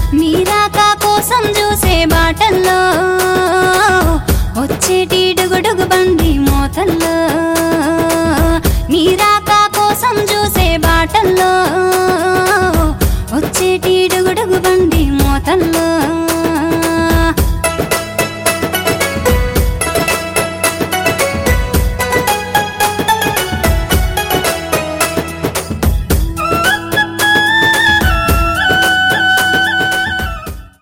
నీరాక కోసం చూసే బాటల్లో వచ్చేటి డుగుడుగు బండి మోతల్లో నీరాక కోసం చూసే బాటల్లో